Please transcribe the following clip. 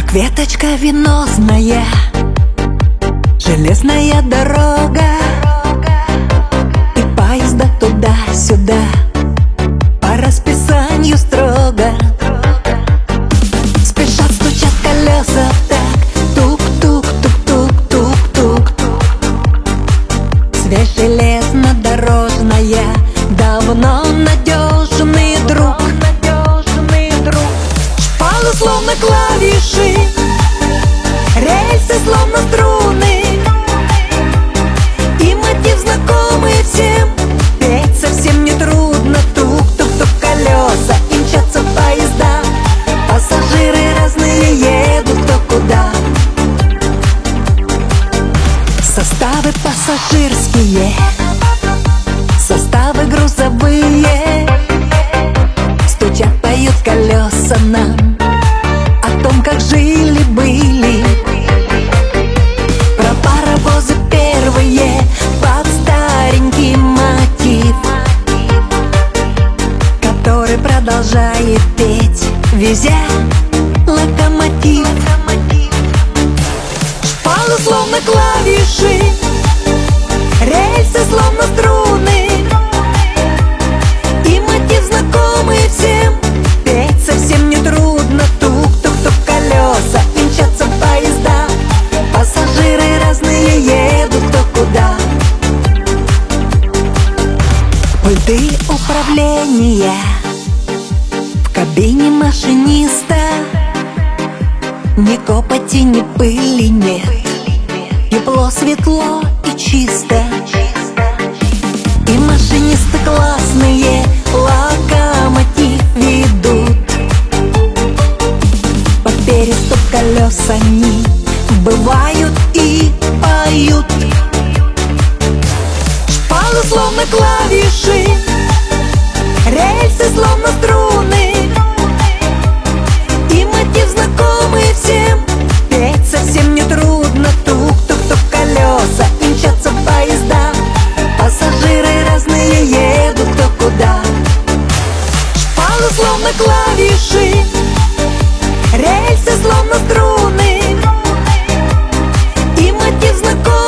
Веточка венозная, железная дорога, и поезда туда-сюда по расписанию строго. Спешат, стучат колеса так, тук-тук-тук-тук-тук-тук. Связь железнодорожная, давно надежный друг. Шпалы словно клавиши, рельсы словно струны, и мотив знакомый всем, петь совсем не трудно. Тук-тук-тук колеса, и мчатся поезда, пассажиры разные едут кто куда. Составы пассажирские, составы грузовые, стучат, поют колеса нам о том, как жили-были. Про паровозы первые под старенький мотив, который продолжает петь, везя локомотив. Шпалы словно клавиши, рельсы словно струны, и мотив знакомый всем, петь совсем не трудно. Тук-тук-тук колеса, и мчатся поезда, пассажиры разные едут кто куда. Пульты управления в кабине машиниста, ни копоти, ни пыли нет, тепло, светло и чисто. И машинисты классные локомотив ведут, по переступ колес они бывают и поют. Шпалы словно клавиши, рельсы словно струны, и мотив знакомый всем, петь совсем не трудно. Тук-тук-тук колеса, и мчатся поезда, пассажиры разные едут кто куда. Шпалы словно клавиши, рельсы словно струны, и мотив знакомый